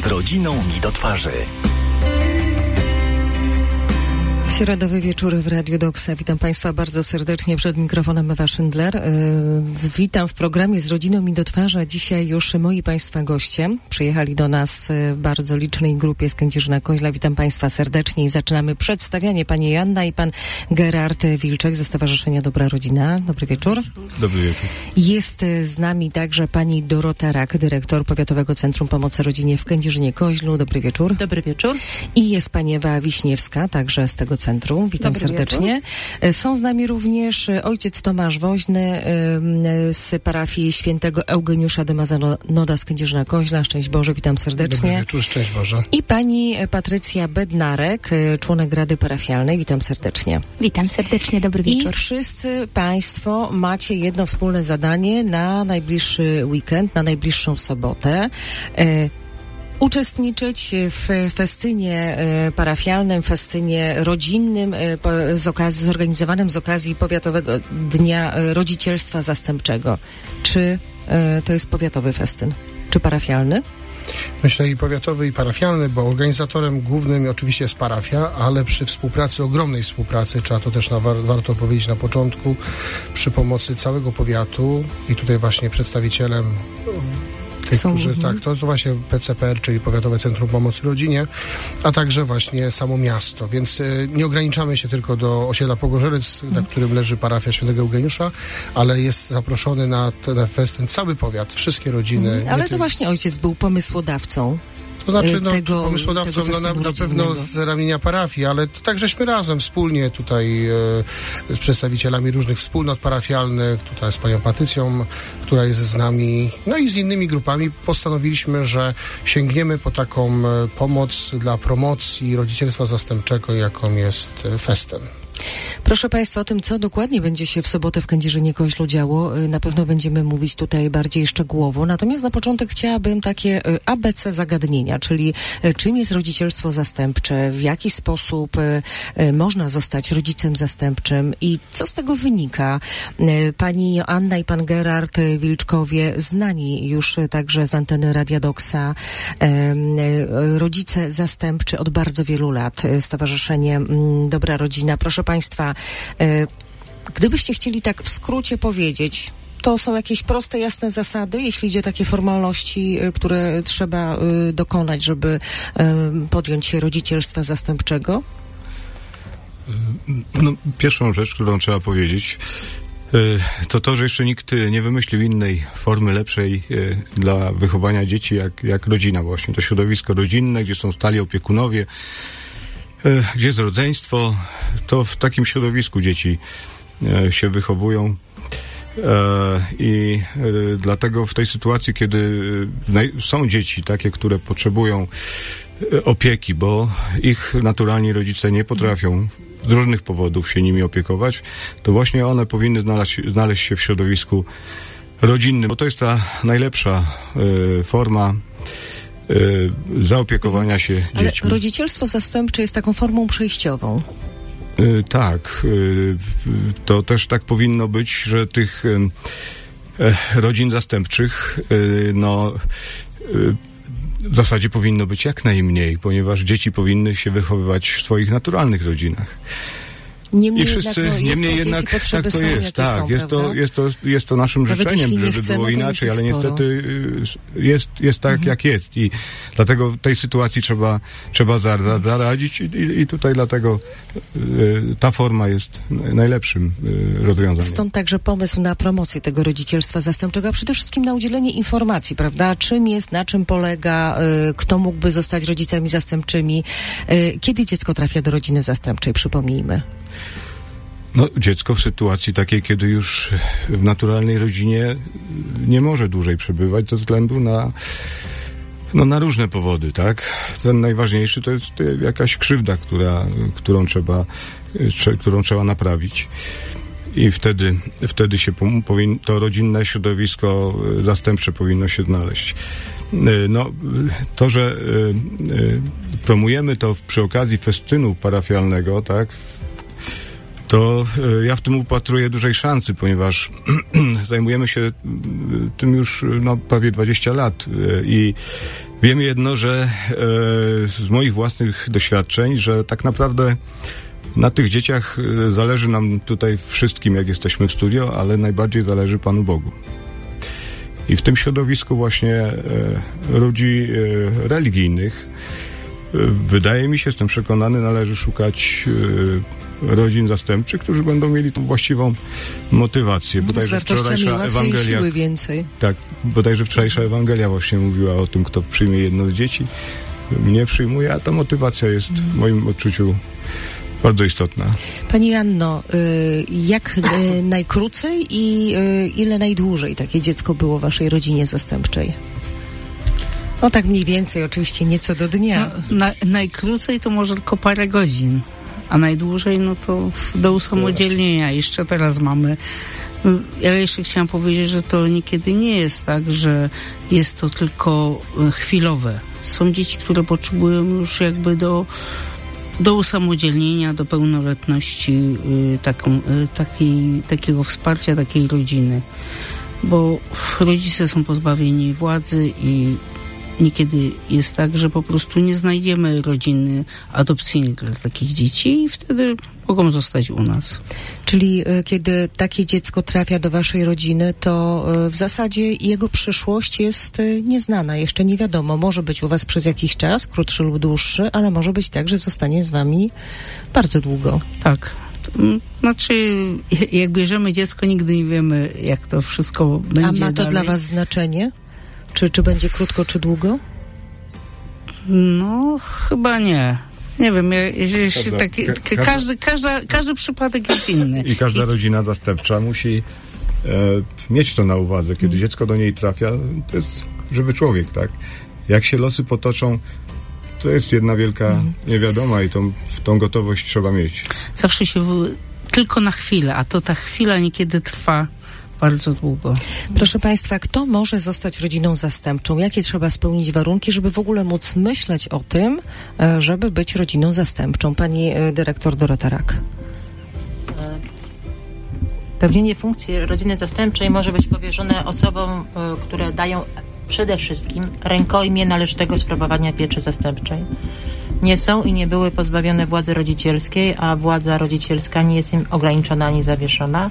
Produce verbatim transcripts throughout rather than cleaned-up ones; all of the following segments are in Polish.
Z rodziną mi do twarzy. Środowy wieczór w Radiu Doksa. Witam Państwa bardzo serdecznie. Przed mikrofonem Ewa Szyndler. Yy, witam w programie Z rodziną mi do twarzy. A dzisiaj już moi Państwa goście przyjechali do nas w bardzo licznej grupie z Kędzierzyna-Koźla. Witam Państwa serdecznie i zaczynamy przedstawianie. Pani Joanna i Pan Gerard Wilczek ze Stowarzyszenia Dobra Rodzina. Dobry wieczór. Dobry wieczór. Jest z nami także Pani Dorota Rak, dyrektor Powiatowego Centrum Pomocy Rodzinie w Kędzierzynie-Koźlu. Dobry wieczór. Dobry wieczór. I jest Pani Ewa Wiśniewska, także z tego centrum. Witam Dobry serdecznie. Wieczór. Są z nami również ojciec Tomasz Woźny z parafii świętego Eugeniusza de Mazanoda z Kędzierzyna-Koźla. Szczęść Boże, witam serdecznie. Dobry wieczór, szczęść Boże. I pani Patrycja Bednarek, członek Rady Parafialnej. Witam serdecznie. Witam serdecznie, dobry wieczór. I wszyscy Państwo macie jedno wspólne zadanie na najbliższy weekend, na najbliższą sobotę. Uczestniczyć w festynie parafialnym, festynie rodzinnym z okazji, zorganizowanym z okazji Powiatowego Dnia Rodzicielstwa Zastępczego. Czy to jest powiatowy festyn? Czy parafialny? Myślę i powiatowy, i parafialny, bo organizatorem głównym oczywiście jest parafia, ale przy współpracy, ogromnej współpracy, trzeba to też na, warto powiedzieć na początku, przy pomocy całego powiatu i tutaj właśnie przedstawicielem tych, Są, którzy, tak, to jest właśnie P C P R, czyli Powiatowe Centrum Pomocy Rodzinie, a także właśnie samo miasto, więc y, nie ograniczamy się tylko do osiedla Pogorzelec, hmm. na którym leży parafia świętego Eugeniusza, ale jest zaproszony na ten festyn cały powiat, wszystkie rodziny. Hmm. Ale to ty... właśnie ojciec był pomysłodawcą. To znaczy, no, tego, pomysłodawcą tego no, na, na pewno z ramienia parafii, ale to tak żeśmy razem wspólnie tutaj e, z przedstawicielami różnych wspólnot parafialnych, tutaj z panią Patrycją, która jest z nami, no i z innymi grupami postanowiliśmy, że sięgniemy po taką e, pomoc dla promocji rodzicielstwa zastępczego, jaką jest e, festyn. Proszę Państwa, o tym, co dokładnie będzie się w sobotę w Kędzierzynie-Koźlu działo, na pewno będziemy mówić tutaj bardziej szczegółowo. Natomiast na początek chciałabym takie A B C zagadnienia, czyli czym jest rodzicielstwo zastępcze, w jaki sposób można zostać rodzicem zastępczym i co z tego wynika. Pani Joanna i Pan Gerard Wilczkowie, znani już także z anteny Radia Doksa, rodzice zastępczy od bardzo wielu lat, Stowarzyszenie Dobra Rodzina. Proszę Państwa, gdybyście chcieli tak w skrócie powiedzieć, to są jakieś proste, jasne zasady, jeśli idzie o takie formalności, które trzeba dokonać, żeby podjąć się rodzicielstwa zastępczego? No, pierwszą rzecz, którą trzeba powiedzieć, to to, że jeszcze nikt nie wymyślił innej formy lepszej dla wychowania dzieci, jak, jak rodzina właśnie. To środowisko rodzinne, gdzie są stali opiekunowie, gdzie jest rodzeństwo, to w takim środowisku dzieci się wychowują i dlatego w tej sytuacji, kiedy są dzieci takie, które potrzebują opieki, bo ich naturalni rodzice nie potrafią z różnych powodów się nimi opiekować, to właśnie one powinny znaleźć, znaleźć się w środowisku rodzinnym, bo to jest ta najlepsza forma Yy, zaopiekowania się Ale dziećmi. Ale rodzicielstwo zastępcze jest taką formą przejściową. Yy, tak. Yy, to też tak powinno być, że tych yy, rodzin zastępczych yy, no yy, w zasadzie powinno być jak najmniej, ponieważ dzieci powinny się wychowywać w swoich naturalnych rodzinach. Niemniej I wszyscy, jednak, no, niemniej jednak tak to jest, tak, są, jest, to, jest, to, jest to naszym Nawet życzeniem, żeby chcemy, było inaczej, ale sporo. niestety jest, jest tak, mhm. jak jest i dlatego tej sytuacji trzeba, trzeba zaradzić i, i tutaj dlatego y, ta forma jest najlepszym y, rozwiązaniem. Stąd także pomysł na promocję tego rodzicielstwa zastępczego, a przede wszystkim na udzielenie informacji, prawda, czym jest, na czym polega, y, kto mógłby zostać rodzicami zastępczymi, y, kiedy dziecko trafia do rodziny zastępczej, przypomnijmy. No, dziecko w sytuacji takiej, kiedy już w naturalnej rodzinie nie może dłużej przebywać ze względu na, no, na różne powody, tak? Ten najważniejszy to jest jakaś krzywda, która, którą trzeba, którą trzeba naprawić. I wtedy, wtedy się powin, to rodzinne środowisko zastępcze powinno się znaleźć. No, to, że promujemy to przy okazji festynu parafialnego, tak? to ja w tym upatruję dużej szansy, ponieważ zajmujemy się tym już no, prawie dwadzieścia lat i wiem jedno, że z moich własnych doświadczeń, że tak naprawdę na tych dzieciach zależy nam tutaj wszystkim, jak jesteśmy w studio, ale najbardziej zależy Panu Bogu. I w tym środowisku właśnie ludzi religijnych, wydaje mi się, jestem przekonany, należy szukać rodzin zastępczych, którzy będą mieli tą właściwą motywację. Bodajże wczorajsza Ewangelia, siły więcej. Tak, bodajże wczorajsza Ewangelia właśnie mówiła o tym, kto przyjmie jedno z dzieci, mnie przyjmuje, a ta motywacja jest w moim odczuciu bardzo istotna. Pani Janno, jak najkrócej i ile najdłużej takie dziecko było w waszej rodzinie zastępczej? No tak mniej więcej, oczywiście nieco do dnia. No, na, najkrócej to może tylko parę godzin, a najdłużej no to do usamodzielnienia. Jeszcze teraz mamy. Ja jeszcze chciałam powiedzieć, że to niekiedy nie jest tak, że jest to tylko chwilowe. Są dzieci, które potrzebują już jakby do do usamodzielnienia, do pełnoletności y, taką, y, takiej, takiego wsparcia, takiej rodziny. Bo rodzice są pozbawieni władzy i niekiedy jest tak, że po prostu nie znajdziemy rodziny adopcyjnej dla takich dzieci i wtedy mogą zostać u nas. Czyli y, kiedy takie dziecko trafia do waszej rodziny, to y, w zasadzie jego przyszłość jest y, nieznana, jeszcze nie wiadomo. Może być u was przez jakiś czas, krótszy lub dłuższy, ale może być tak, że zostanie z wami bardzo długo. Tak. Znaczy, jak bierzemy dziecko, nigdy nie wiemy, jak to wszystko będzie. A ma to dalej. dla was znaczenie? Czy, czy będzie krótko, czy długo? No, chyba nie. Nie wiem, jeśli Każda, taki, ka- ka- każdy, każda, każdy przypadek jest inny. I każda I... rodzina zastępcza musi e, mieć to na uwadze. Kiedy mm. dziecko do niej trafia, to jest żywy człowiek, tak? Jak się losy potoczą, to jest jedna wielka mm. niewiadoma i tą, tą gotowość trzeba mieć. Zawsze się w... tylko na chwilę, a to ta chwila niekiedy trwa bardzo długo. Proszę Państwa, kto może zostać rodziną zastępczą? Jakie trzeba spełnić warunki, żeby w ogóle móc myśleć o tym, żeby być rodziną zastępczą? Pani dyrektor Dorota Rak. Pełnienie funkcji rodziny zastępczej może być powierzone osobom, które dają przede wszystkim rękojmię należytego sprawowania pieczy zastępczej. Nie są i nie były pozbawione władzy rodzicielskiej, a władza rodzicielska nie jest im ograniczona ani zawieszona.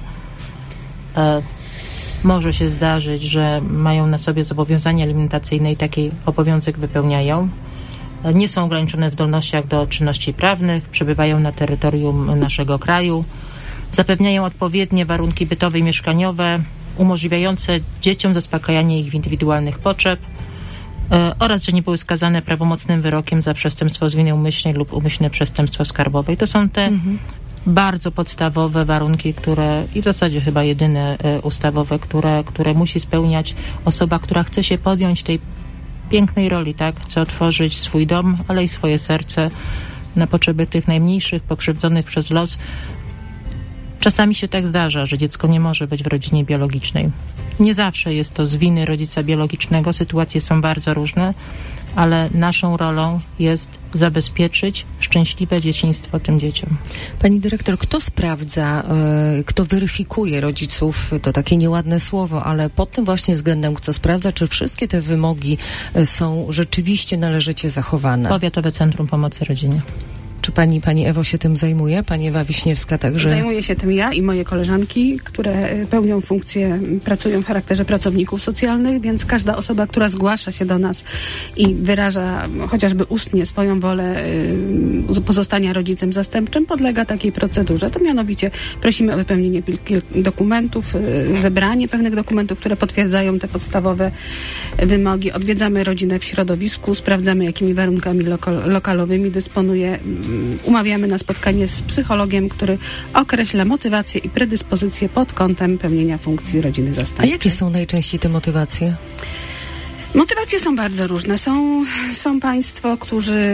E, może się zdarzyć, że mają na sobie zobowiązania alimentacyjne i taki obowiązek wypełniają. E, nie są ograniczone w zdolnościach do czynności prawnych, przebywają na terytorium naszego kraju, zapewniają odpowiednie warunki bytowe i mieszkaniowe, umożliwiające dzieciom zaspokajanie ich indywidualnych potrzeb e, oraz, że nie były skazane prawomocnym wyrokiem za przestępstwo z winy umyślnej lub umyślne przestępstwo skarbowe. I to są te mhm. bardzo podstawowe warunki, które i w zasadzie chyba jedyne e, ustawowe, które, które musi spełniać osoba, która chce się podjąć tej pięknej roli, tak? Chce otworzyć swój dom, ale i swoje serce na potrzeby tych najmniejszych, pokrzywdzonych przez los. Czasami się tak zdarza, że dziecko nie może być w rodzinie biologicznej. Nie zawsze jest to z winy rodzica biologicznego, sytuacje są bardzo różne, ale naszą rolą jest zabezpieczyć szczęśliwe dzieciństwo tym dzieciom. Pani dyrektor, kto sprawdza, yy, kto weryfikuje rodziców, to takie nieładne słowo, ale pod tym właśnie względem, kto sprawdza, czy wszystkie te wymogi yy, są rzeczywiście należycie zachowane? Powiatowe Centrum Pomocy Rodzinie. Czy pani, pani Ewo się tym zajmuje? Pani Ewa Wiśniewska także? Zajmuję się tym ja i moje koleżanki, które pełnią funkcję, pracują w charakterze pracowników socjalnych, więc każda osoba, która zgłasza się do nas i wyraża chociażby ustnie swoją wolę y, pozostania rodzicem zastępczym, podlega takiej procedurze. To mianowicie prosimy o wypełnienie dokumentów, y, zebranie pewnych dokumentów, które potwierdzają te podstawowe wymogi. Odwiedzamy rodzinę w środowisku, sprawdzamy, jakimi warunkami loko- lokalowymi dysponuje. Umawiamy na spotkanie z psychologiem, który określa motywację i predyspozycję pod kątem pełnienia funkcji rodziny zastępczej. A jakie są najczęściej te motywacje? Motywacje są bardzo różne. Są, są państwo, którzy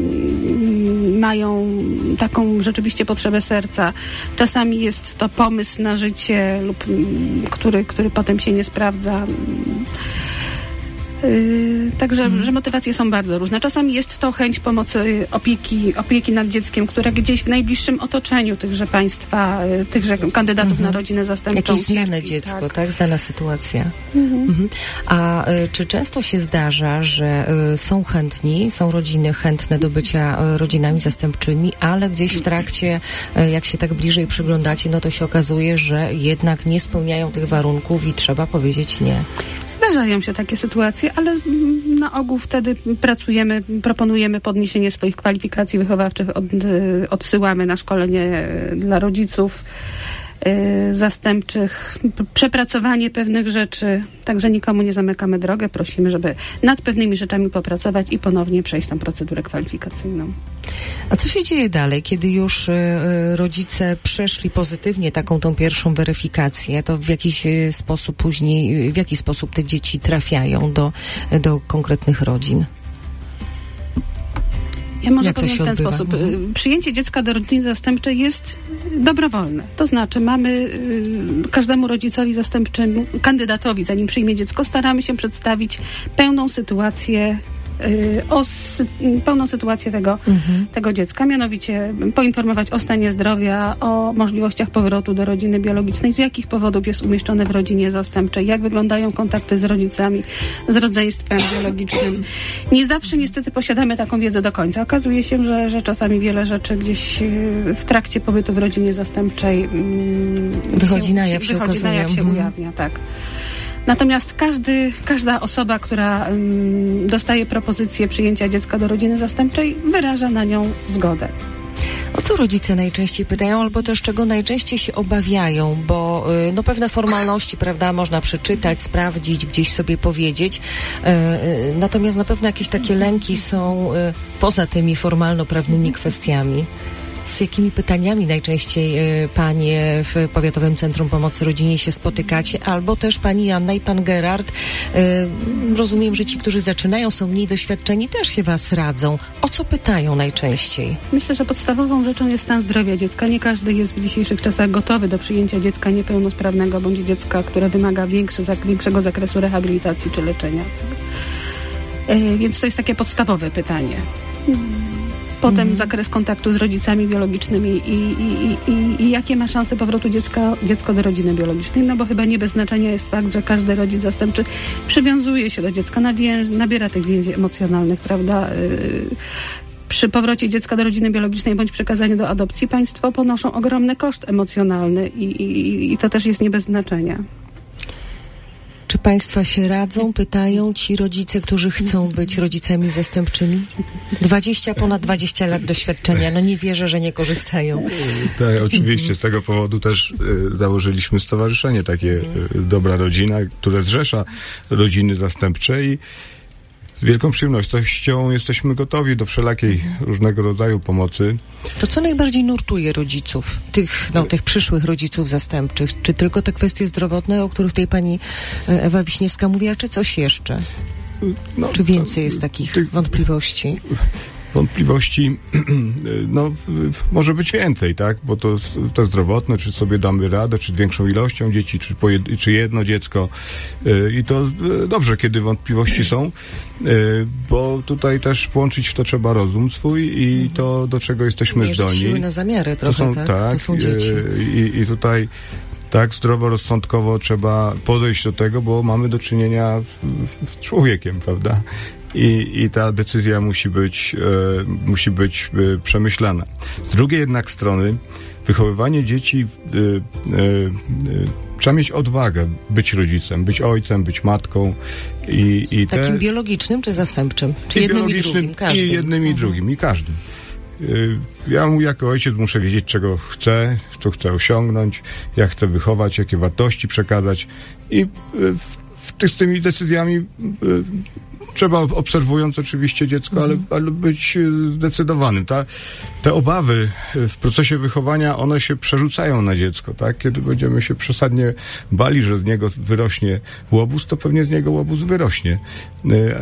mają taką rzeczywiście potrzebę serca. Czasami jest to pomysł na życie, lub który, który potem się nie sprawdza. Yy, także hmm. że motywacje są bardzo różne. Czasami jest to chęć pomocy, opieki, opieki nad dzieckiem, które gdzieś w najbliższym otoczeniu tychże państwa, yy, tychże kandydatów hmm. na rodzinę zastępczą. Jakieś znane dziecko, tak? tak? Znana sytuacja. Hmm. Hmm. A y, czy często się zdarza, że y, są chętni, są rodziny chętne do bycia y, rodzinami zastępczymi, ale gdzieś w trakcie, y, jak się tak bliżej przyglądacie, no to się okazuje, że jednak nie spełniają tych warunków i trzeba powiedzieć nie. Zdarzają się takie sytuacje, ale na ogół wtedy pracujemy, proponujemy podniesienie swoich kwalifikacji wychowawczych, od, odsyłamy na szkolenie dla rodziców y, zastępczych, przepracowanie pewnych rzeczy, także nikomu nie zamykamy drogę, prosimy, żeby nad pewnymi rzeczami popracować i ponownie przejść tą procedurę kwalifikacyjną. A co się dzieje dalej, kiedy już y, rodzice przeszli pozytywnie taką tą pierwszą weryfikację, to w jakiś y, sposób później, w jaki sposób te dzieci trafiają do, do konkretnych rodzin? Ja może powiem w ten odbywa? sposób. Mhm. Przyjęcie dziecka do rodziny zastępczej jest dobrowolne. To znaczy mamy y, każdemu rodzicowi zastępczemu, kandydatowi, zanim przyjmie dziecko, staramy się przedstawić pełną sytuację O sy- pełną sytuację tego, mhm. tego dziecka, mianowicie poinformować o stanie zdrowia, o możliwościach powrotu do rodziny biologicznej, z jakich powodów jest umieszczone w rodzinie zastępczej, jak wyglądają kontakty z rodzicami, z rodzeństwem biologicznym. Nie zawsze niestety posiadamy taką wiedzę do końca. Okazuje się, że, że czasami wiele rzeczy gdzieś w trakcie pobytu w rodzinie zastępczej mm, wychodzi się, na jaw, się, wychodzi na jaw się mhm. ujawnia, tak. Natomiast każdy, każda osoba, która um, dostaje propozycję przyjęcia dziecka do rodziny zastępczej, wyraża na nią zgodę. O co rodzice najczęściej pytają, albo też czego najczęściej się obawiają, bo y, no pewne formalności, prawda, można przeczytać, sprawdzić, gdzieś sobie powiedzieć, y, y, natomiast na pewno jakieś takie lęki są y, poza tymi formalno-prawnymi kwestiami. Z jakimi pytaniami najczęściej y, panie w Powiatowym Centrum Pomocy Rodzinie się spotykacie, albo też pani Joanna i pan Gerard? Y, rozumiem, że ci, którzy zaczynają, są mniej doświadczeni, też się was radzą. O co pytają najczęściej? Myślę, że podstawową rzeczą jest stan zdrowia dziecka. Nie każdy jest w dzisiejszych czasach gotowy do przyjęcia dziecka niepełnosprawnego, bądź dziecka, które wymaga większy, zak- większego zakresu rehabilitacji czy leczenia. Y, więc to jest takie podstawowe pytanie. Potem mhm. zakres kontaktu z rodzicami biologicznymi i, i, i, i jakie ma szanse powrotu dziecka, dziecko do rodziny biologicznej, no bo chyba nie bez znaczenia jest fakt, że każdy rodzic zastępczy przywiązuje się do dziecka, nawię- nabiera tych więzi emocjonalnych, prawda? Yy, przy powrocie dziecka do rodziny biologicznej bądź przekazaniu do adopcji państwo ponoszą ogromny koszt emocjonalny i, i, i to też jest nie bez znaczenia. Czy państwa się radzą, pytają ci rodzice, którzy chcą być rodzicami zastępczymi? Dwadzieścia, ponad dwadzieścia lat doświadczenia. No nie wierzę, że nie korzystają. Tak, oczywiście. Z tego powodu też y, założyliśmy stowarzyszenie takie y, Dobra Rodzina, które zrzesza rodziny zastępcze i z wielką przyjemnością jesteśmy gotowi do wszelakiej różnego rodzaju pomocy. To co najbardziej nurtuje rodziców, tych, no, tych przyszłych rodziców zastępczych? Czy tylko te kwestie zdrowotne, o których tutaj pani Ewa Wiśniewska mówiła, czy coś jeszcze? No, czy więcej jest takich ty... wątpliwości? Wątpliwości, no, może być więcej, tak? Bo to, to zdrowotne, czy sobie damy radę, czy większą ilością dzieci, czy, po jed, czy jedno dziecko. I to dobrze, kiedy wątpliwości są, bo tutaj też włączyć w to trzeba rozum swój i to, do czego jesteśmy Mierzyć zdolni. siły na zamiary trochę, to są, tak? tak? To są dzieci. I, i tutaj tak zdroworozsądkowo trzeba podejść do tego, bo mamy do czynienia z człowiekiem, prawda? I, i ta decyzja musi być, e, musi być e, przemyślana. Z drugiej jednak strony wychowywanie dzieci e, e, e, trzeba mieć odwagę być rodzicem, być ojcem, być matką. I, i te, takim biologicznym czy zastępczym? Czy jednym i drugim? Każdym. I jednym i drugim, i każdym. Ja jako ojciec muszę wiedzieć, czego chcę, co chcę osiągnąć, jak chcę wychować, jakie wartości przekazać i w, w, z tymi decyzjami trzeba, obserwując oczywiście dziecko, ale, ale być zdecydowanym. Ta, te obawy w procesie wychowania, one się przerzucają na dziecko, tak? Kiedy będziemy się przesadnie bali, że z niego wyrośnie łobuz, to pewnie z niego łobuz wyrośnie.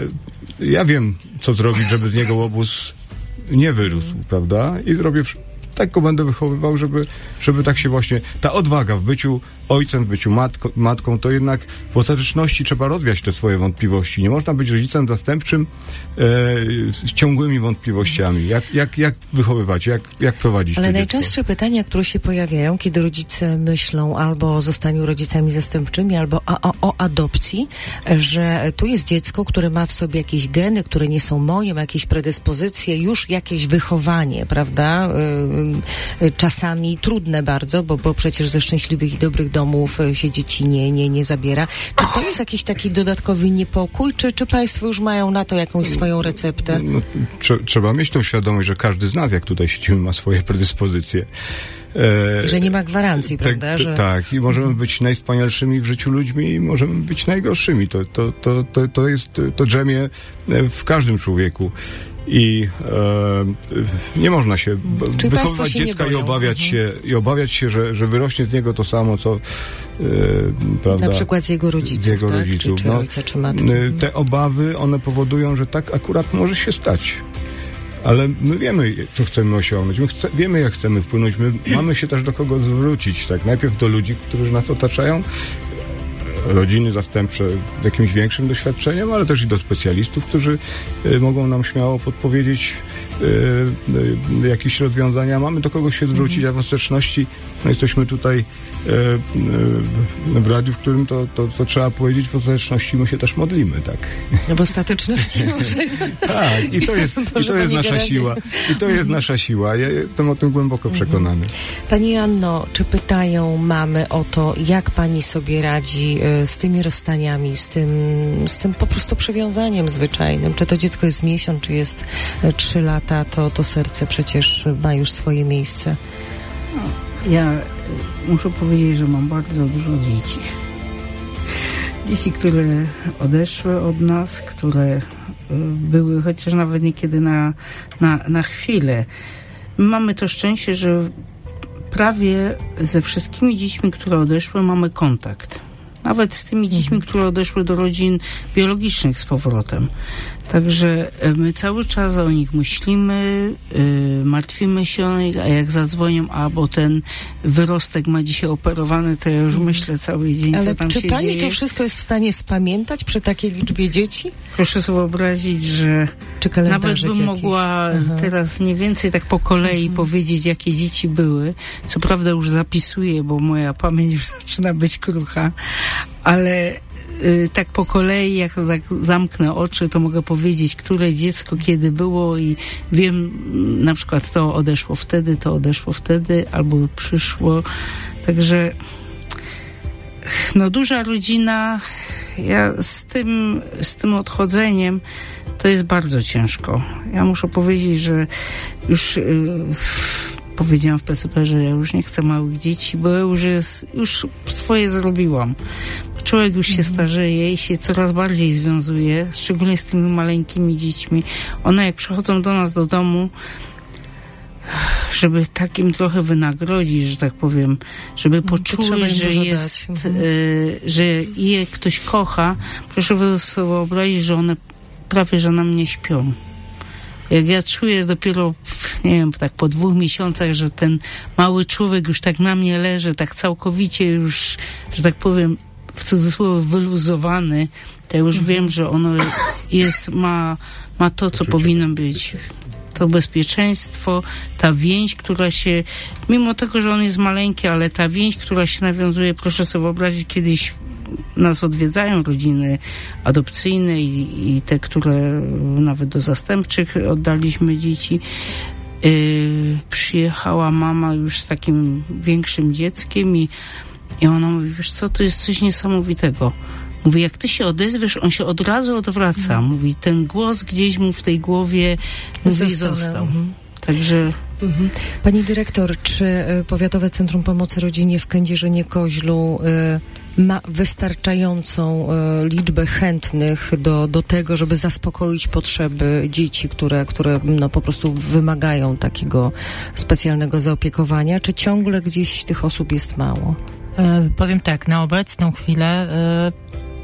Ja wiem, co zrobić, żeby z niego łobuz nie wyrósł, prawda? I robię tak go będę wychowywał, żeby, żeby tak się właśnie, ta odwaga w byciu ojcem, w byciu matko, matką, to jednak w ostateczności trzeba rozwiać te swoje wątpliwości. Nie można być rodzicem zastępczym e, z ciągłymi wątpliwościami. Jak, jak, jak wychowywać, jak, jak prowadzić Ale to najczęstsze dziecko? pytania, które się pojawiają, kiedy rodzice myślą albo o zostaniu rodzicami zastępczymi, albo o, o, o adopcji, że tu jest dziecko, które ma w sobie jakieś geny, które nie są moje, ma jakieś predyspozycje, już jakieś wychowanie, prawda? Yy, czasami trudne bardzo, bo, bo przecież ze szczęśliwych i dobrych domów się dzieci nie, nie, nie zabiera. Czy to jest jakiś taki dodatkowy niepokój, czy, czy państwo już mają na to jakąś swoją receptę? No, trze- trzeba mieć tą świadomość, że każdy z nas, jak tutaj siedzimy, ma swoje predyspozycje. E, że nie ma gwarancji, prawda? Te, te, że... Tak, i możemy być najwspanialszymi w życiu ludźmi i możemy być najgorszymi. To, to, to, to, to jest, to drzemie w każdym człowieku. I e, nie można się Czyli wychowywać się dziecka i boją. obawiać mhm. się, i obawiać się, że, że wyrośnie z niego to samo, co e, prawda, na przykład z jego rodziców, z jego tak? rodziców. Czy, czy no, ojca, czy matki. te obawy, one powodują, że tak akurat może się stać. Ale my wiemy, co chcemy osiągnąć. My chce, wiemy, jak chcemy wpłynąć. My mamy się też do kogo zwrócić. Tak? Najpierw do ludzi, którzy nas otaczają, rodziny zastępcze z jakimś większym doświadczeniem, ale też i do specjalistów, którzy y, mogą nam śmiało podpowiedzieć y, y, jakieś rozwiązania. Mamy do kogo się zwrócić, a w ostateczności no, jesteśmy tutaj y, y, w radiu, w którym to, to, to trzeba powiedzieć, w ostateczności my się też modlimy, tak? No w ostateczności może... Tak, i to jest, i to jest nasza Gerazie. siła. I to jest nasza siła. Ja jestem o tym głęboko przekonany. Pani Anno, czy pytają mamy o to, jak pani sobie radzi y, z tymi rozstaniami, z tym, z tym po prostu przywiązaniem zwyczajnym? Czy to dziecko jest miesiąc, czy jest y, trzy lata, to, to serce przecież ma już swoje miejsce. Ja y, muszę powiedzieć, że mam bardzo dużo dzieci. Dzieci, które odeszły od nas, które y, były chociaż nawet niekiedy na, na, na chwilę. My mamy to szczęście, że prawie ze wszystkimi dziećmi, które odeszły, mamy kontakt. Nawet z tymi dziećmi, które odeszły do rodzin biologicznych z powrotem. Także my cały czas o nich myślimy, yy, martwimy się o nich, a jak zadzwonią, a bo ten wyrostek ma dzisiaj operowany, to ja już myślę cały dzień, Ale co tam czy się pani dzieje. to wszystko jest w stanie spamiętać przy takiej liczbie dzieci? Proszę sobie wyobrazić, że Czy nawet kalendarzyk bym jakiś? mogła Aha. teraz mniej więcej tak po kolei mhm. powiedzieć, jakie dzieci były. Co prawda już zapisuję, bo moja pamięć już zaczyna być krucha, ale y, tak po kolei, jak tak zamknę oczy, to mogę powiedzieć, które dziecko kiedy było i wiem, na przykład to odeszło wtedy, to odeszło wtedy, albo przyszło. Także no duża rodzina, ja z tym, z tym odchodzeniem to jest bardzo ciężko. Ja muszę powiedzieć, że już yy, powiedziałam w P S P, że ja już nie chcę małych dzieci, bo ja już, jest, już swoje zrobiłam. Człowiek już się starzeje i się coraz bardziej związuje, szczególnie z tymi maleńkimi dziećmi. One jak przychodzą do nas do domu, żeby takim trochę wynagrodzić, że tak powiem, żeby poczuli, że jest, y, że je ktoś kocha, proszę sobie wyobrazić, że one prawie, że na mnie śpią. Jak ja czuję dopiero, nie wiem, tak po dwóch miesiącach, że ten mały człowiek już tak na mnie leży, tak całkowicie już, że tak powiem, w cudzysłowie wyluzowany, to ja już mhm. wiem, że ono jest, ma, ma to, co powinno być. To bezpieczeństwo, ta więź, która się, mimo tego, że on jest maleńki, ale ta więź, która się nawiązuje, proszę sobie wyobrazić, kiedyś nas odwiedzają rodziny adopcyjne i, i te, które nawet do zastępczych oddaliśmy dzieci. Yy, przyjechała mama już z takim większym dzieckiem i, i ona mówi, wiesz co, to jest coś niesamowitego. Mówi, jak ty się odezwiesz, on się od razu odwraca. Mhm. Mówi, ten głos gdzieś mu w tej głowie mówi, został. Mhm. Także... Mhm. Pani dyrektor, czy y, Powiatowe Centrum Pomocy Rodzinie w Kędzierzynie-Koźlu y, ma wystarczającą y, liczbę chętnych do, do tego, żeby zaspokoić potrzeby dzieci, które, które no, po prostu wymagają takiego specjalnego zaopiekowania? Czy ciągle gdzieś tych osób jest mało? E, powiem tak, na obecną chwilę e,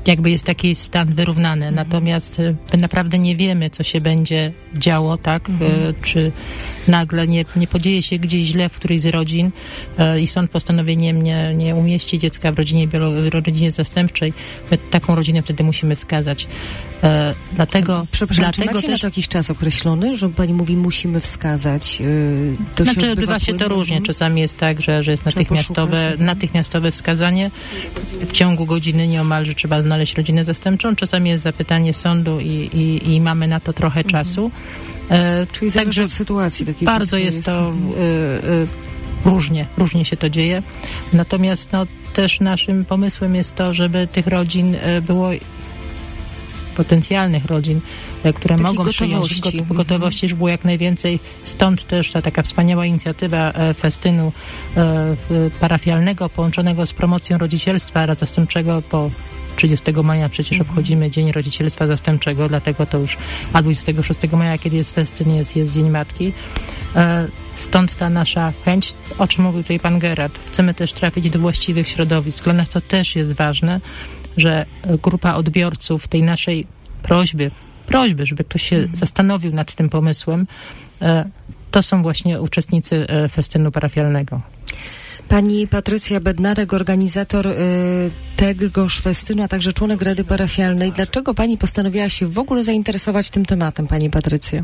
jakby jest taki stan wyrównany. Mhm. Natomiast my naprawdę nie wiemy, co się będzie działo, tak? Mhm. Czy nagle nie, nie podzieje się gdzieś źle w którejś z rodzin i sąd postanowieniem nie, nie umieści dziecka w rodzinie, w rodzinie zastępczej. My taką rodzinę wtedy musimy wskazać. Dlatego, Przepraszam, dlatego czy macie też... na to jakiś czas określony, że pani mówi, musimy wskazać? Yy, to znaczy, się odbywa się to różnie. Czasami jest tak, że, że jest natychmiastowe, natychmiastowe wskazanie. W ciągu godziny nieomalże trzeba znaleźć rodzinę zastępczą. Czasami jest zapytanie sądu i, i, i mamy na to trochę mhm. czasu. E, Czyli zależy od sytuacji, w jakiej bardzo jest, jest to y, y, różnie, różnie się to dzieje. Natomiast no, też naszym pomysłem jest to, żeby tych rodzin y, było potencjalnych rodzin, y, które Takiej mogą gotowości. przyjąć go, gotowości, żeby było jak najwięcej. Stąd też ta taka wspaniała inicjatywa y, festynu y, parafialnego połączonego z promocją rodzicielstwa zastępczego po trzydziestego maja przecież mhm. obchodzimy Dzień Rodzicielstwa Zastępczego, dlatego to już, a dwudziestego szóstego maja, kiedy jest festyn, jest, jest Dzień Matki. E, stąd ta nasza chęć, o czym mówił tutaj pan Gerard. Chcemy też trafić do właściwych środowisk. Dla nas to też jest ważne, że grupa odbiorców tej naszej prośby, prośby, żeby ktoś się mhm. zastanowił nad tym pomysłem, e, to są właśnie uczestnicy e, festynu parafialnego. Pani Patrycja Bednarek, organizator y, tegoż festynu, a także członek Rady Parafialnej. Dlaczego pani postanowiła się w ogóle zainteresować tym tematem, pani Patrycja?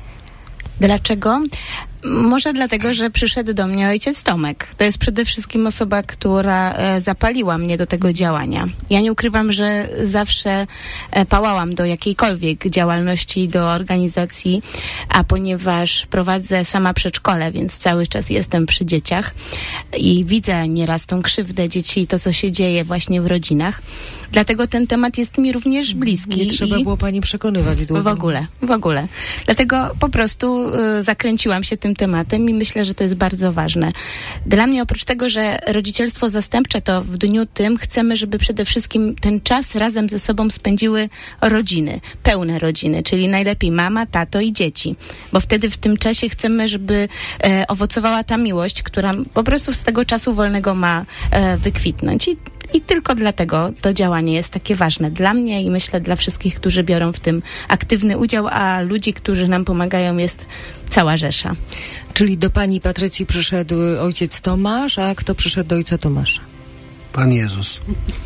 Dlaczego? Może dlatego, że przyszedł do mnie ojciec Tomek. To jest przede wszystkim osoba, która e, zapaliła mnie do tego działania. Ja nie ukrywam, że zawsze e, pałałam do jakiejkolwiek działalności, do organizacji, a ponieważ prowadzę sama przedszkole, więc cały czas jestem przy dzieciach i widzę nieraz tą krzywdę dzieci i to, co się dzieje właśnie w rodzinach. Dlatego ten temat jest mi również bliski. Nie trzeba i... było pani przekonywać długo. W ogóle, w ogóle. Dlatego po prostu y, zakręciłam się tym tematem i myślę, że to jest bardzo ważne. Dla mnie oprócz tego, że rodzicielstwo zastępcze, to w dniu tym chcemy, żeby przede wszystkim ten czas razem ze sobą spędziły rodziny, pełne rodziny, czyli najlepiej mama, tato i dzieci. Bo wtedy w tym czasie chcemy, żeby e, owocowała ta miłość, która po prostu z tego czasu wolnego ma e, wykwitnąć. I I tylko dlatego to działanie jest takie ważne dla mnie i myślę dla wszystkich, którzy biorą w tym aktywny udział, a ludzi, którzy nam pomagają, jest cała rzesza. Czyli do pani Patrycji przyszedł ojciec Tomasz, a kto przyszedł do ojca Tomasza? Pan Jezus.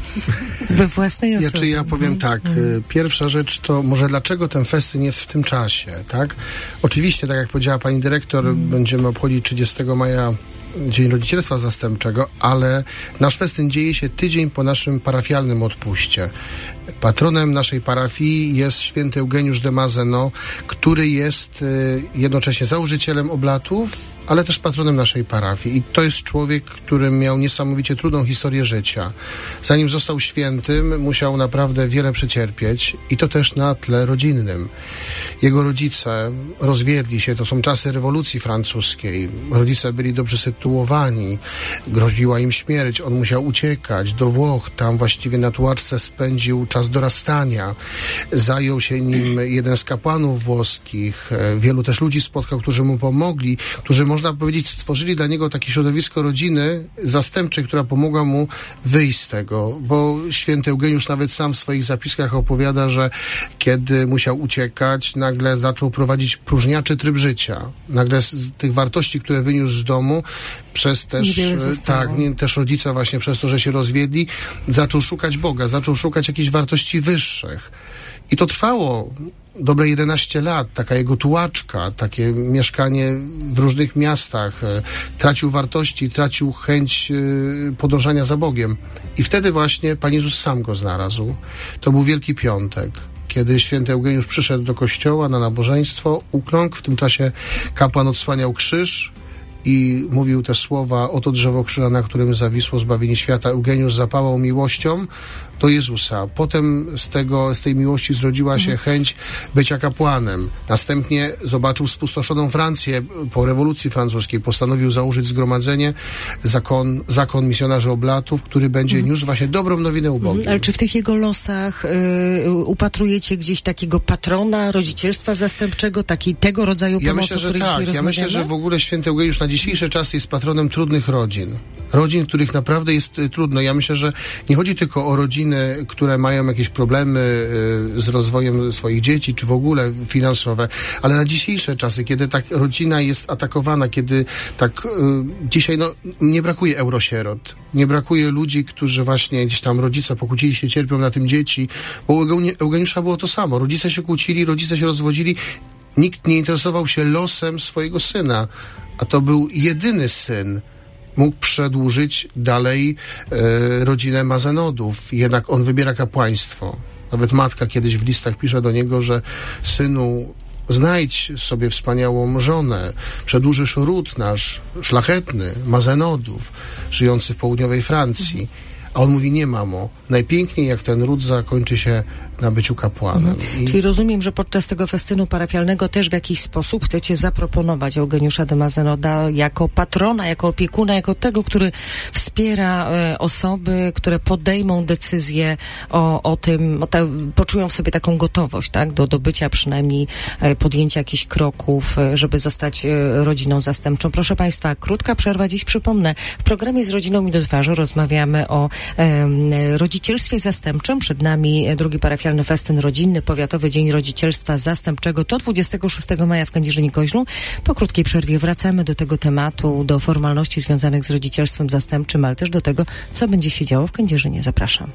We własnej osobie. Ja, czy ja powiem tak, hmm. pierwsza rzecz to może dlaczego ten festyn jest w tym czasie, tak? Oczywiście, tak jak powiedziała pani dyrektor, hmm. będziemy obchodzić trzydziestego maja Dzień Rodzicielstwa Zastępczego, ale nasz festyn dzieje się tydzień po naszym parafialnym odpuście. Patronem naszej parafii jest święty Eugeniusz de Mazeno, który jest y, jednocześnie założycielem oblatów, ale też patronem naszej parafii. I to jest człowiek, który miał niesamowicie trudną historię życia. Zanim został świętym, musiał naprawdę wiele przecierpieć i to też na tle rodzinnym. Jego rodzice rozwiedli się, to są czasy rewolucji francuskiej. Rodzice byli dobrze sytuowani, groziła im śmierć, on musiał uciekać do Włoch, tam właściwie na tułaczce spędził czas dorastania. Zajął się nim jeden z kapłanów włoskich. Wielu też ludzi spotkał, którzy mu pomogli, którzy, można powiedzieć, stworzyli dla niego takie środowisko rodziny zastępczej, która pomogła mu wyjść z tego, bo święty Eugeniusz nawet sam w swoich zapiskach opowiada, że kiedy musiał uciekać, nagle zaczął prowadzić próżniaczy tryb życia. Nagle z tych wartości, które wyniósł z domu, przez też, tak, nie, też rodzice właśnie przez to, że się rozwiedli, zaczął szukać Boga, zaczął szukać jakichś wartości wyższych. I to trwało dobre jedenaście lat, taka jego tułaczka, takie mieszkanie w różnych miastach, e, tracił wartości, tracił chęć e, podążania za Bogiem. I wtedy właśnie Pan Jezus sam go znalazł. To był Wielki Piątek, kiedy święty Eugeniusz przyszedł do kościoła na nabożeństwo, ukląkł, w tym czasie kapłan odsłaniał krzyż i mówił te słowa: oto drzewo krzyża, na którym zawisło zbawienie świata. Eugeniusz zapałał miłością do Jezusa. Potem z tego, z tej miłości zrodziła się chęć bycia kapłanem. Następnie zobaczył spustoszoną Francję po rewolucji francuskiej. Postanowił założyć zgromadzenie, zakon, zakon misjonarzy oblatów, który będzie niósł właśnie dobrą nowinę ubogim. Ale czy w tych jego losach y, upatrujecie gdzieś takiego patrona rodzicielstwa zastępczego, takiej tego rodzaju ja pomocy, myślę, że o której tak. dzisiaj Ja rozmawiamy? myślę, że w ogóle święty Eugeniusz na dzisiejszy czas jest patronem trudnych rodzin. Rodzin, których naprawdę jest trudno. Ja myślę, że nie chodzi tylko o rodziny rodziny, które mają jakieś problemy y, z rozwojem swoich dzieci, czy w ogóle finansowe, ale na dzisiejsze czasy, kiedy tak rodzina jest atakowana, kiedy tak y, dzisiaj no, nie brakuje eurosierot, nie brakuje ludzi, którzy właśnie gdzieś tam rodzice pokłócili się, cierpią na tym dzieci, bo u Eugeniusza było to samo. Rodzice się kłócili, rodzice się rozwodzili, nikt nie interesował się losem swojego syna, a to był jedyny syn. Mógł przedłużyć dalej e, rodzinę Mazenodów. Jednak on wybiera kapłaństwo. Nawet matka kiedyś w listach pisze do niego, że synu, znajdź sobie wspaniałą żonę, przedłużysz ród nasz szlachetny, Mazenodów, żyjący w południowej Francji. A on mówi, nie mamo, najpiękniej jak ten ród zakończy się na byciu kapłanem. Mhm. I... Czyli rozumiem, że podczas tego festynu parafialnego też w jakiś sposób chcecie zaproponować Eugeniusza de Mazenoda jako patrona, jako opiekuna, jako tego, który wspiera e, osoby, które podejmą decyzję o, o tym, o te, poczują w sobie taką gotowość, tak, do, do bycia przynajmniej e, podjęcia jakichś kroków, e, żeby zostać e, rodziną zastępczą. Proszę Państwa, krótka przerwa. Dziś przypomnę, w programie Z Rodziną mi do twarzy rozmawiamy o e, rodzicielstwie zastępczym. Przed nami drugi parafialny festyn rodzinny, Powiatowy Dzień Rodzicielstwa Zastępczego. To dwudziestego szóstego maja w Kędzierzynie-Koźlu. Po krótkiej przerwie wracamy do tego tematu, do formalności związanych z rodzicielstwem zastępczym, ale też do tego, co będzie się działo w Kędzierzynie. Zapraszam.